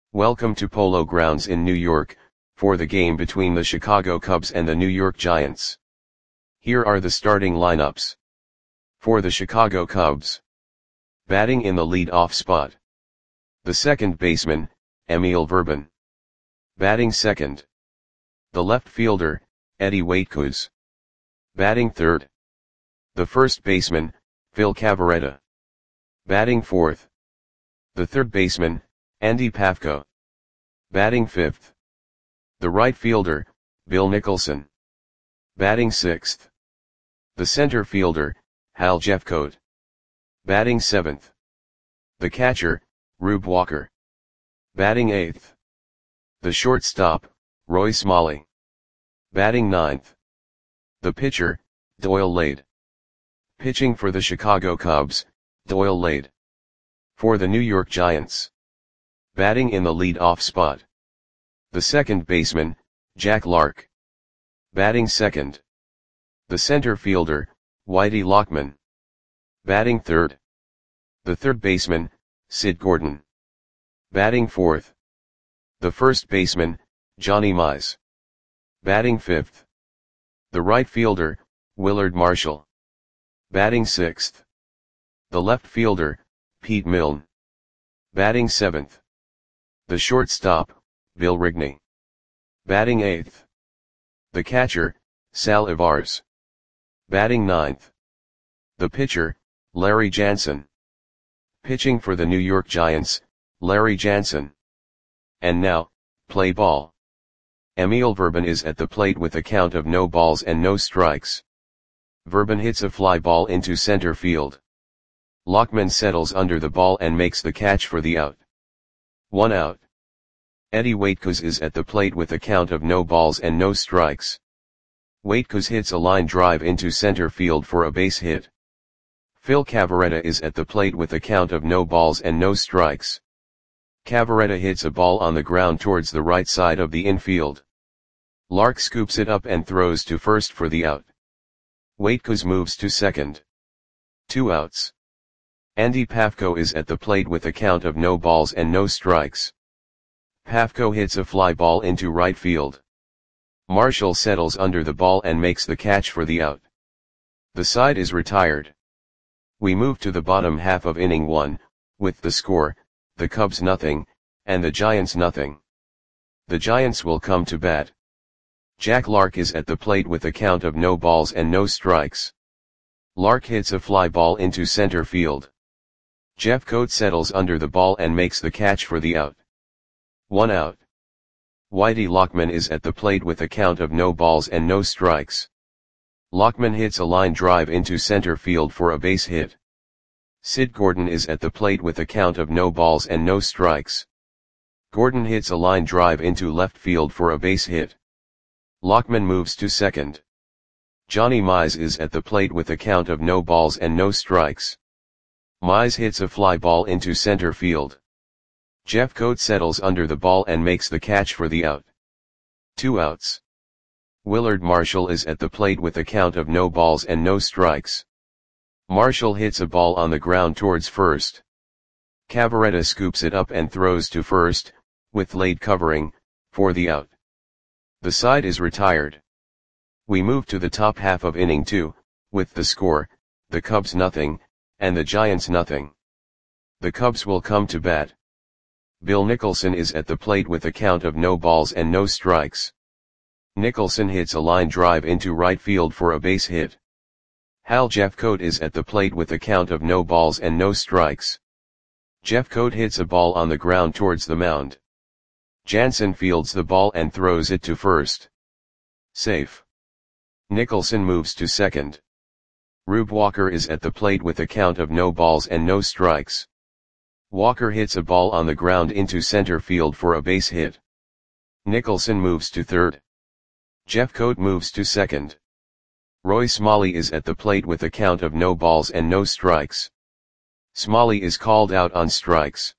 Welcome to Polo Grounds in New York, for the game between the Chicago Cubs and the New York Giants. Here are the starting lineups. For the Chicago Cubs. Batting in the lead-off spot. The second baseman, Emil Verban. Batting second. The left fielder, Eddie Waitkus. Batting third. The first baseman, Phil Cavarretta. Batting fourth. The third baseman, Andy Pafko. Batting fifth. The right fielder, Bill Nicholson. Batting sixth. The center fielder, Hal Jeffcoat. Batting seventh. The catcher, Rube Walker. Batting eighth. The shortstop, Roy Smalley. Batting ninth. The pitcher, Doyle Lade. Pitching for the Chicago Cubs, Doyle Lade. For the New York Giants. Batting in the lead-off spot. The second baseman, Jack Lark. Batting second. The center fielder, Whitey Lockman. Batting third. The third baseman, Sid Gordon. Batting fourth. The first baseman, Johnny Mize. Batting fifth. The right fielder, Willard Marshall. Batting sixth. The left fielder, Pete Milne. Batting seventh. The shortstop, Bill Rigney. Batting eighth. The catcher, Sal Ivars. Batting ninth. The pitcher, Larry Jansen. Pitching for the New York Giants, Larry Jansen. And now, play ball. Emil Verban is at the plate with a count of no balls and no strikes. Verban hits a fly ball into center field. Lockman settles under the ball and makes the catch for the out. 1 out. Eddie Waitkus is at the plate with a count of no balls and no strikes. Waitkus hits a line drive into center field for a base hit. Phil Cavarretta is at the plate with a count of no balls and no strikes. Cavarretta hits a ball on the ground towards the right side of the infield. Lark scoops it up and throws to first for the out. Waitkus moves to second. 2 outs. Andy Pafko is at the plate with a count of no balls and no strikes. Pafko hits a fly ball into right field. Marshall settles under the ball and makes the catch for the out. The side is retired. We move to the bottom half of inning 1, with the score, the Cubs nothing, and the Giants nothing. The Giants will come to bat. Jack Lark is at the plate with a count of no balls and no strikes. Lark hits a fly ball into center field. Jeffcoat settles under the ball and makes the catch for the out. 1 out. Whitey Lockman is at the plate with a count of no balls and no strikes. Lockman hits a line drive into center field for a base hit. Sid Gordon is at the plate with a count of no balls and no strikes. Gordon hits a line drive into left field for a base hit. Lockman moves to second. Johnny Mize is at the plate with a count of no balls and no strikes. Mize hits a fly ball into center field. Jeffcoat settles under the ball and makes the catch for the out. 2 outs. Willard Marshall is at the plate with a count of no balls and no strikes. Marshall hits a ball on the ground towards first. Cavarretta scoops it up and throws to first, with Lade covering, for the out. The side is retired. We move to the top half of inning 2, with the score, the Cubs nothing, and the Giants nothing. The Cubs will come to bat. Bill Nicholson is at the plate with a count of no balls and no strikes. Nicholson hits a line drive into right field for a base hit. Hal Jeffcoat is at the plate with a count of no balls and no strikes. Jeffcoat hits a ball on the ground towards the mound. Jansen fields the ball and throws it to first. Safe. Nicholson moves to second. Rube Walker is at the plate with a count of no balls and no strikes. Walker hits a ball on the ground into center field for a base hit. Nicholson moves to third. Jeffcoat moves to second. Roy Smalley is at the plate with a count of no balls and no strikes. Smalley is called out on strikes.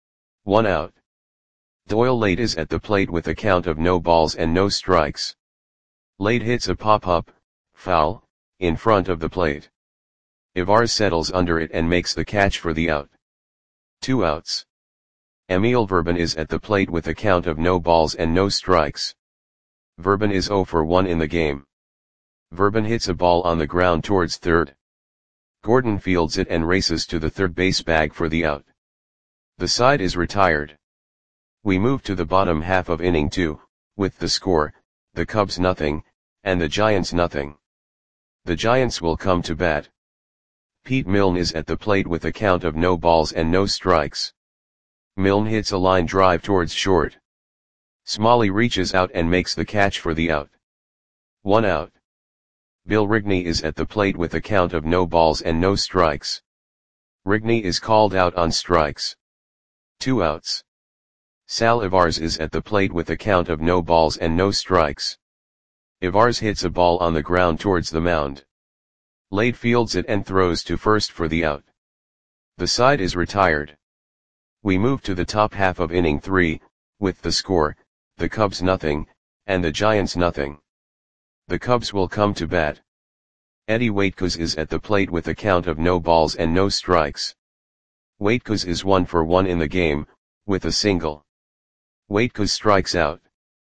1 out. Doyle Lade is at the plate with a count of no balls and no strikes. Lade hits a pop-up, foul, in front of the plate. Ivars settles under it and makes the catch for the out. 2 outs. Emil Verben is at the plate with a count of no balls and no strikes. Verben is 0 for 1 in the game. Verben hits a ball on the ground towards third. Gordon fields it and races to the third base bag for the out. The side is retired. We move to the bottom half of inning 2, with the score, the Cubs nothing, and the Giants nothing. The Giants will come to bat. Pete Milne is at the plate with a count of no balls and no strikes. Milne hits a line drive towards short. Smalley reaches out and makes the catch for the out. 1 out. Bill Rigney is at the plate with a count of no balls and no strikes. Rigney is called out on strikes. 2 outs. Sal Ivars is at the plate with a count of no balls and no strikes. Ivars hits a ball on the ground towards the mound. Lade fields it and throws to first for the out. The side is retired. We move to the top half of inning 3, with the score, the Cubs nothing, and the Giants nothing. The Cubs will come to bat. Eddie Waitkos is at the plate with a count of no balls and no strikes. Waitkos is 1 for 1 in the game, with a single. Waitkos strikes out.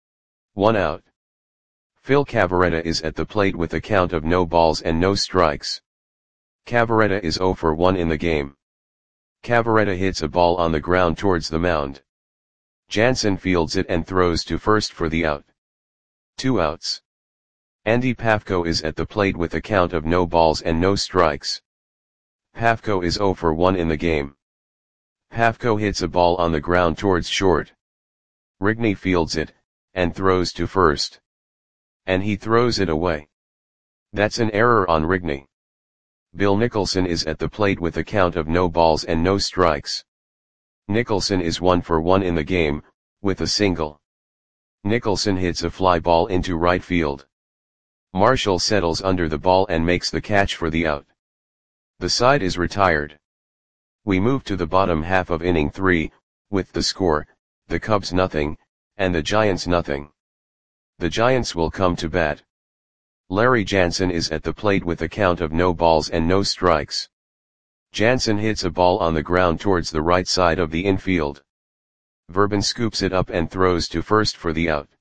1 out. Phil Cavarretta is at the plate with a count of no balls and no strikes. Cavarretta is 0 for 1 in the game. Cavarretta hits a ball on the ground towards the mound. Jansen fields it and throws to first for the out. 2 outs. Andy Pafko is at the plate with a count of no balls and no strikes. Pafko is 0 for 1 in the game. Pafko hits a ball on the ground towards short. Rigney fields it, and throws to first. And he throws it away. That's an error on Rigney. Bill Nicholson is at the plate with a count of no balls and no strikes. Nicholson is 1 for 1 in the game, with a single. Nicholson hits a fly ball into right field. Marshall settles under the ball and makes the catch for the out. The side is retired. We move to the bottom half of inning 3, with the score, the Cubs nothing, and the Giants nothing. The Giants will come to bat. Larry Jansen is at the plate with a count of no balls and no strikes. Jansen hits a ball on the ground towards the right side of the infield. Verben scoops it up and throws to first for the out.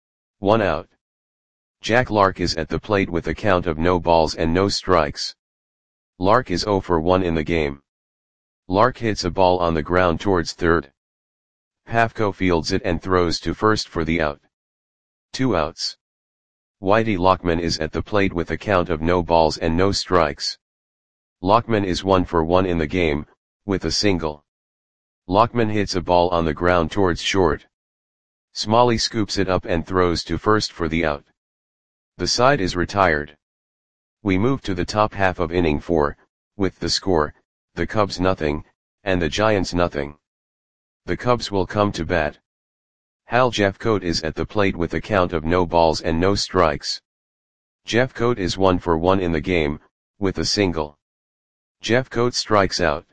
1 out. Jack Lark is at the plate with a count of no balls and no strikes. Lark is 0 for 1 in the game. Lark hits a ball on the ground towards third. Pafko fields it and throws to first for the out. 2 outs. Whitey Lockman is at the plate with a count of no balls and no strikes. Lockman is 1 for 1 in the game, with a single. Lockman hits a ball on the ground towards short. Smalley scoops it up and throws to first for the out. The side is retired. We move to the top half of inning 4, with the score, the Cubs nothing, and the Giants nothing. The Cubs will come to bat. Hal Jeffcoat is at the plate with a count of no balls and no strikes. Jeffcoat is 1 for 1 in the game, with a single. Jeffcoat strikes out.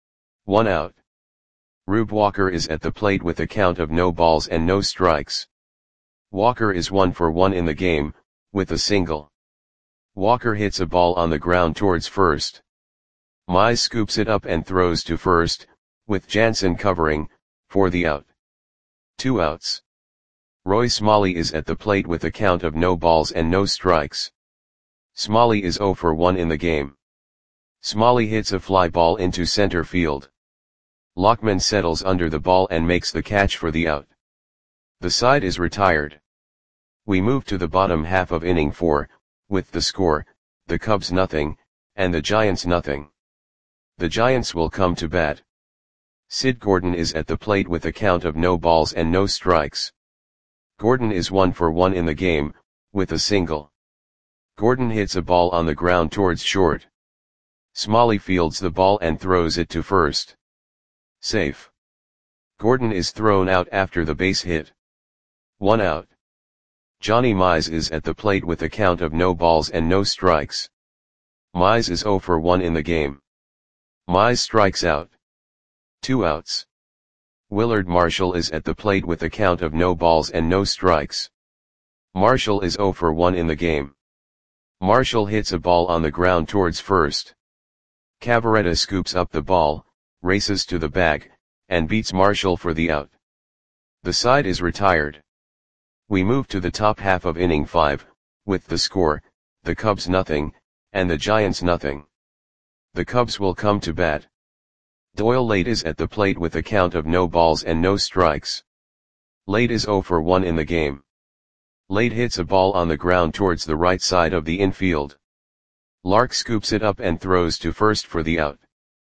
1 out. Rube Walker is at the plate with a count of no balls and no strikes. Walker is 1 for 1 in the game, with a single. Walker hits a ball on the ground towards first. Mize scoops it up and throws to first, with Jansen covering, for the out. 2 outs. Roy Smalley is at the plate with a count of no balls and no strikes. Smalley is 0 for 1 in the game. Smalley hits a fly ball into center field. Lockman settles under the ball and makes the catch for the out. The side is retired. We move to the bottom half of inning 4, with the score, the Cubs nothing, and the Giants nothing. The Giants will come to bat. Sid Gordon is at the plate with a count of no balls and no strikes. Gordon is 1 for 1 in the game, with a single. Gordon hits a ball on the ground towards short. Smalley fields the ball and throws it to first. Safe. Gordon is thrown out after the base hit. 1 out. Johnny Mize is at the plate with a count of no balls and no strikes. Mize is 0 for 1 in the game. Mize strikes out. 2 outs. Willard Marshall is at the plate with a count of no balls and no strikes. Marshall is 0 for 1 in the game. Marshall hits a ball on the ground towards first. Cavarretta scoops up the ball, races to the bag, and beats Marshall for the out. The side is retired. We move to the top half of inning 5, with the score, the Cubs nothing, and the Giants nothing. The Cubs will come to bat. Doyle Late is at the plate with a count of no balls and no strikes. Late is 0 for 1 in the game. Late hits a ball on the ground towards the right side of the infield. Lark scoops it up and throws to first for the out.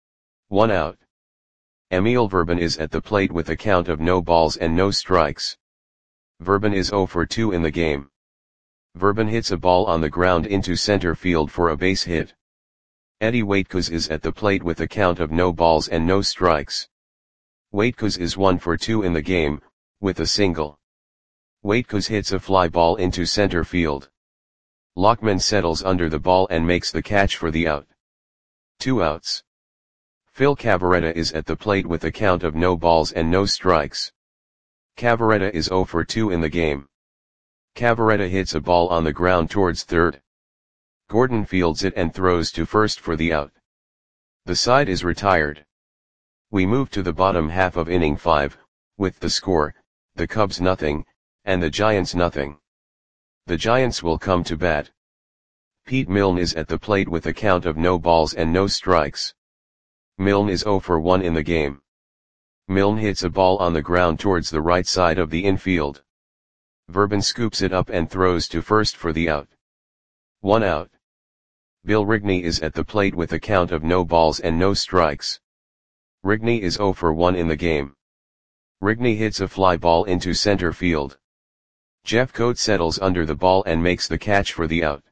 1 out. Emil Verban is at the plate with a count of no balls and no strikes. Verban is 0 for 2 in the game. Verban hits a ball on the ground into center field for a base hit. Eddie Waitkos is at the plate with a count of no balls and no strikes. Waitkos is 1 for 2 in the game, with a single. Waitkos hits a fly ball into center field. Lockman settles under the ball and makes the catch for the out. 2 outs. Phil Cavarretta is at the plate with a count of no balls and no strikes. Cavarretta is 0 for 2 in the game. Cavarretta hits a ball on the ground towards third. Gordon fields it and throws to first for the out. The side is retired. We move to the bottom half of inning 5, with the score, the Cubs nothing, and the Giants nothing. The Giants will come to bat. Pete Milne is at the plate with a count of no balls and no strikes. Milne is 0 for 1 in the game. Milne hits a ball on the ground towards the right side of the infield. Verban scoops it up and throws to first for the out. 1 out. Bill Rigney is at the plate with a count of no balls and no strikes. Rigney is 0 for 1 in the game. Rigney hits a fly ball into center field. Jeffcoat settles under the ball and makes the catch for the out.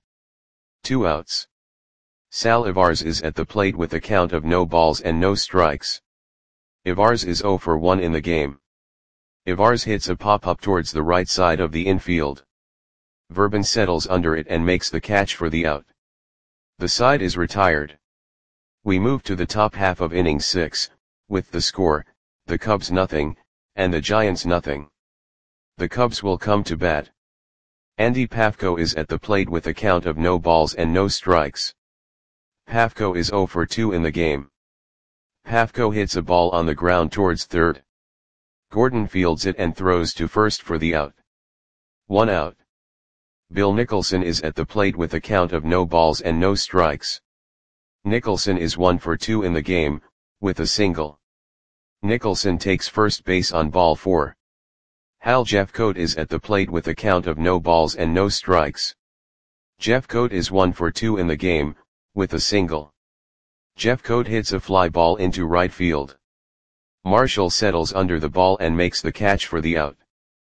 2 outs. Sal Ivars is at the plate with a count of no balls and no strikes. Ivars is 0 for 1 in the game. Ivars hits a pop-up towards the right side of the infield. Verban settles under it and makes the catch for the out. The side is retired. We move to the top half of inning 6, with the score, the Cubs nothing, and the Giants nothing. The Cubs will come to bat. Andy Pafko is at the plate with a count of no balls and no strikes. Pafko is 0 for 2 in the game. Pafko hits a ball on the ground towards third. Gordon fields it and throws to first for the out. 1 out. Bill Nicholson is at the plate with a count of no balls and no strikes. Nicholson is 1 for 2 in the game, with a single. Nicholson takes first base on ball 4. Hal Jeffcoat is at the plate with a count of no balls and no strikes. Jeffcoat is 1 for 2 in the game, with a single. Jeffcoat hits a fly ball into right field. Marshall settles under the ball and makes the catch for the out.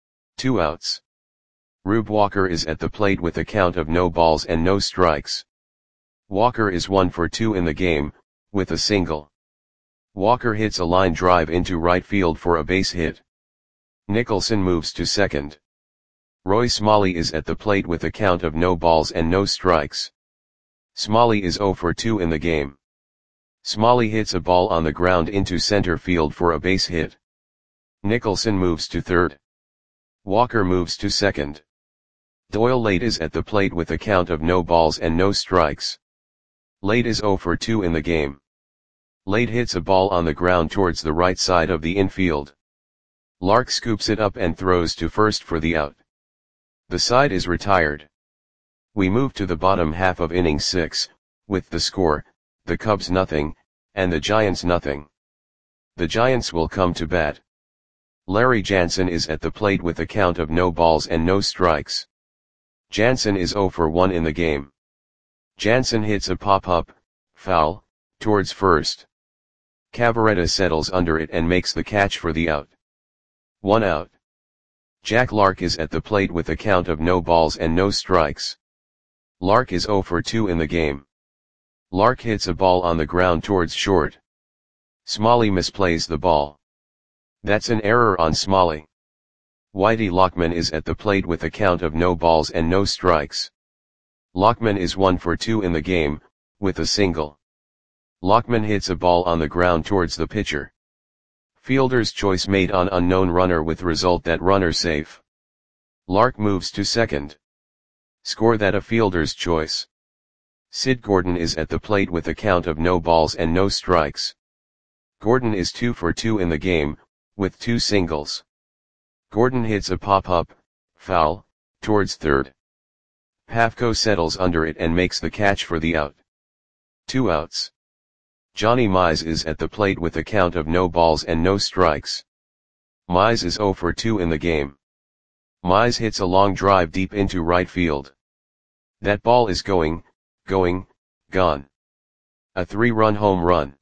2 outs. Rube Walker is at the plate with a count of no balls and no strikes. Walker is 1 for 2 in the game, with a single. Walker hits a line drive into right field for a base hit. Nicholson moves to second. Roy Smalley is at the plate with a count of no balls and no strikes. Smalley is 0 for 2 in the game. Smalley hits a ball on the ground into center field for a base hit. Nicholson moves to third. Walker moves to second. Doyle Late is at the plate with a count of no balls and no strikes. Late is 0 for 2 in the game. Late hits a ball on the ground towards the right side of the infield. Lark scoops it up and throws to first for the out. The side is retired. We move to the bottom half of inning 6, with the score, the Cubs nothing, and the Giants nothing. The Giants will come to bat. Larry Jansen is at the plate with a count of no balls and no strikes. Jansen is 0 for 1 in the game. Jansen hits a pop-up, foul, towards first. Cavarretta settles under it and makes the catch for the out. 1 out. Jack Lark is at the plate with a count of no balls and no strikes. Lark is 0 for 2 in the game. Lark hits a ball on the ground towards short. Smalley misplays the ball. That's an error on Smalley. Whitey Lockman is at the plate with a count of no balls and no strikes. Lockman is 1 for 2 in the game, with a single. Lockman hits a ball on the ground towards the pitcher. Fielder's choice made on unknown runner with result that runner safe. Lark moves to second. Score that a fielder's choice. Sid Gordon is at the plate with a count of no balls and no strikes. Gordon is 2 for 2 in the game, with 2 singles. Gordon hits a pop-up, foul, towards third. Pafko settles under it and makes the catch for the out. 2 outs. Johnny Mize is at the plate with a count of no balls and no strikes. Mize is 0 for 2 in the game. Mize hits a long drive deep into right field. That ball is gone. A 3-run home run.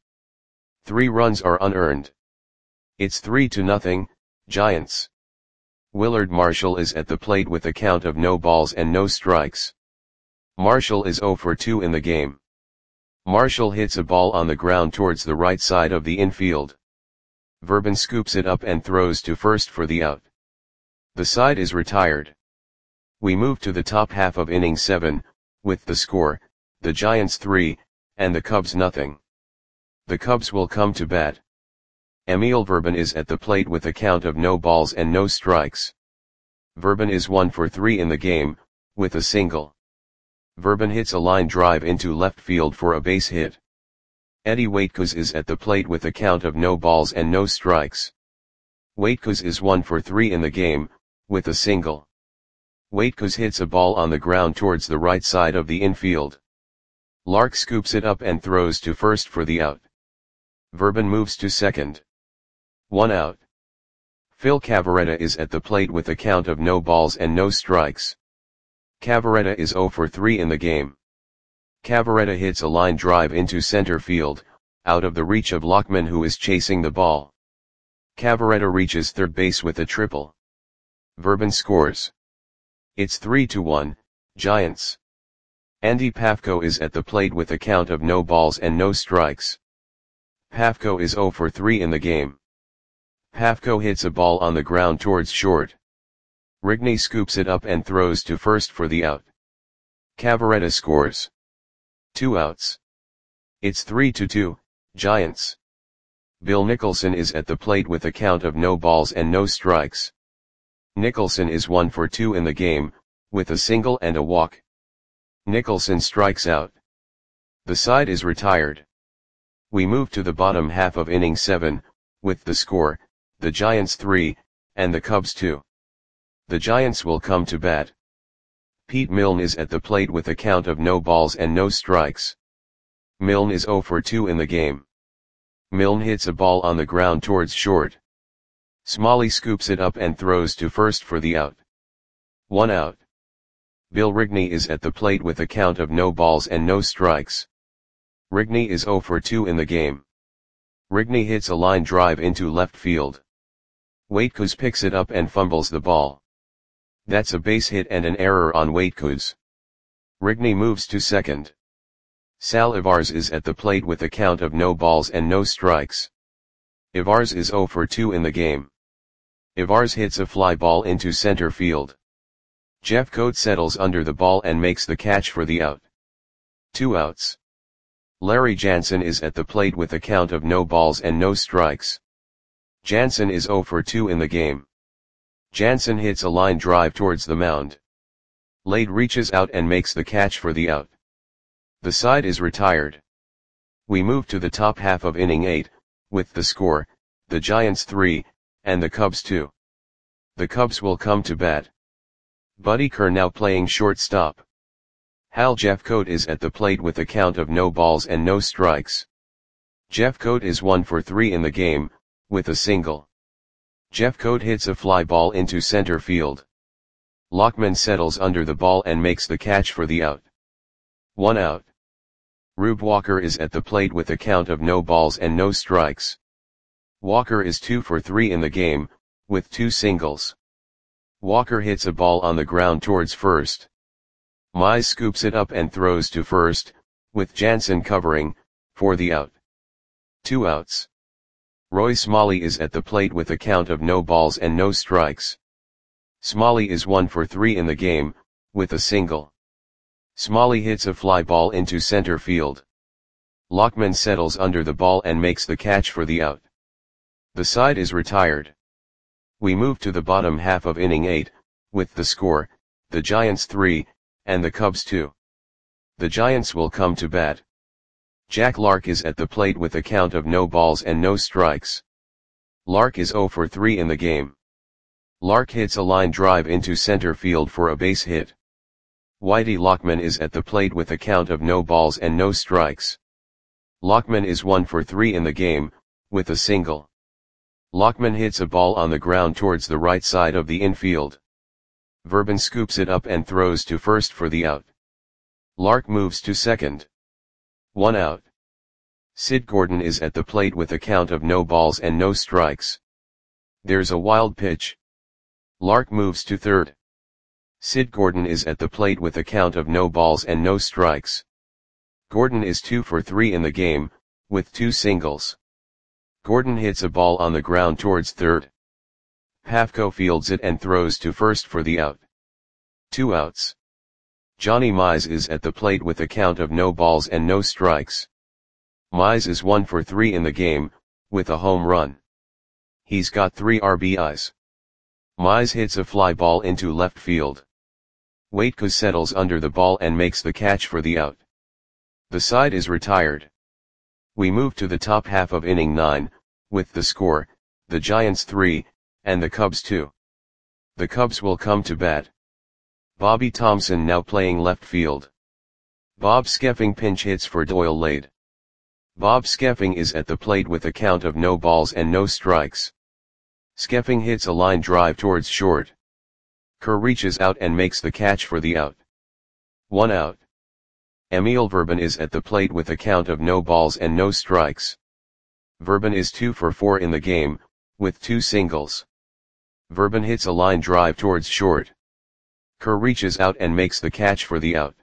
3 runs are unearned. It's 3-0, Giants. Willard Marshall is at the plate with a count of no balls and no strikes. Marshall is 0 for 2 in the game. Marshall hits a ball on the ground towards the right side of the infield. Verban scoops it up and throws to first for the out. The side is retired. We move to the top half of inning 7, with the score, the Giants 3, and the Cubs nothing. The Cubs will come to bat. Emil Verban is at the plate with a count of no balls and no strikes. Verban is 1 for 3 in the game, with a single. Verban hits a line drive into left field for a base hit. Eddie Waitkos is at the plate with a count of no balls and no strikes. Waitkos is 1 for 3 in the game, with a single. Waitkos hits a ball on the ground towards the right side of the infield. Lark scoops it up and throws to first for the out. Verban moves to second. 1 out. Phil Cavarretta is at the plate with a count of no balls and no strikes. Cavarretta is 0 for 3 in the game. Cavarretta hits a line drive into center field, out of the reach of Lockman who is chasing the ball. Cavarretta reaches third base with a triple. Verban scores. It's 3-1, Giants. Andy Pafko is at the plate with a count of no balls and no strikes. Pafko is 0 for 3 in the game. Pafko hits a ball on the ground towards short. Rigney scoops it up and throws to first for the out. Cavarretta scores. 2 outs. It's 3-2, Giants. Bill Nicholson is at the plate with a count of no balls and no strikes. Nicholson is 1 for 2 in the game, with a single and a walk. Nicholson strikes out. The side is retired. We move to the bottom half of inning 7, with the score, the Giants 3, and the Cubs 2. The Giants will come to bat. Pete Milne is at the plate with a count of no balls and no strikes. Milne is 0 for 2 in the game. Milne hits a ball on the ground towards short. Smalley scoops it up and throws to first for the out. 1 out. Bill Rigney is at the plate with a count of no balls and no strikes. Rigney is 0 for 2 in the game. Rigney hits a line drive into left field. Waitkos picks it up and fumbles the ball. That's a base hit and an error on Waitkos. Rigney moves to second. Sal Ivars is at the plate with a count of no balls and no strikes. Ivars is 0 for 2 in the game. Ivars hits a fly ball into center field. Jeff Coate settles under the ball and makes the catch for the out. 2 outs. Larry Jansen is at the plate with a count of no balls and no strikes. Jansen is 0 for 2 in the game. Jansen hits a line drive towards the mound. Lade reaches out and makes the catch for the out. The side is retired. We move to the top half of inning 8, with the score, the Giants 3, and the Cubs 2. The Cubs will come to bat. Buddy Kerr now playing shortstop. Hal Jeffcoat is at the plate with a count of no balls and no strikes. Jeffcoat is 1 for 3 in the game, with a single. Jeffcoat hits a fly ball into center field. Lockman settles under the ball and makes the catch for the out. 1 out. Rube Walker is at the plate with a count of no balls and no strikes. Walker is 2 for 3 in the game, with 2 singles. Walker hits a ball on the ground towards first. Mize scoops it up and throws to first, with Jansen covering, for the out. 2 outs. Roy Smalley is at the plate with a count of no balls and no strikes. Smalley is 1 for 3 in the game, with a single. Smalley hits a fly ball into center field. Lockman settles under the ball and makes the catch for the out. The side is retired. We move to the bottom half of inning 8, with the score, the Giants 3, and the Cubs 2. The Giants will come to bat. Jack Lark is at the plate with a count of no balls and no strikes. Lark is 0 for 3 in the game. Lark hits a line drive into center field for a base hit. Whitey Lockman is at the plate with a count of no balls and no strikes. Lockman is 1 for 3 in the game, with a single. Lockman hits a ball on the ground towards the right side of the infield. Verban scoops it up and throws to first for the out. Lark moves to second. 1 out. Sid Gordon is at the plate with a count of no balls and no strikes. There's a wild pitch. Lark moves to third. Sid Gordon is at the plate with a count of no balls and no strikes. Gordon is 2 for 3 in the game, with 2 singles. Gordon hits a ball on the ground towards third. Pafko fields it and throws to first for the out. 2 outs. Johnny Mize is at the plate with a count of no balls and no strikes. Mize is 1 for 3 in the game, with a home run. He's got 3 RBIs. Mize hits a fly ball into left field. Waitkos settles under the ball and makes the catch for the out. The side is retired. We move to the top half of inning 9, with the score, the Giants 3, and the Cubs 2. The Cubs will come to bat. Bobby Thompson now playing left field. Bob Skeffing pinch hits for Doyle Lade. Bob Skeffing is at the plate with a count of no balls and no strikes. Skeffing hits a line drive towards short. Kerr reaches out and makes the catch for the out. 1 out. Emil Verban is at the plate with a count of no balls and no strikes. Verban is 2 for 4 in the game, with 2 singles. Verban hits a line drive towards short. Kerr reaches out and makes the catch for the out.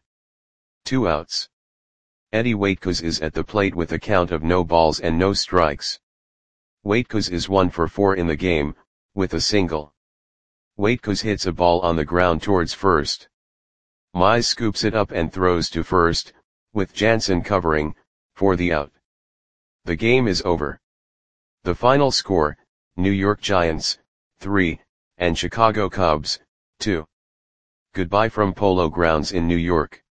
2 outs. Eddie Waitkos is at the plate with a count of no balls and no strikes. Waitkos is 1 for 4 in the game, with a single. Waitkos hits a ball on the ground towards first. Mize scoops it up and throws to first, with Jansen covering, for the out. The game is over. The final score, New York Giants, 3, and Chicago Cubs, 2. Goodbye from Polo Grounds in New York.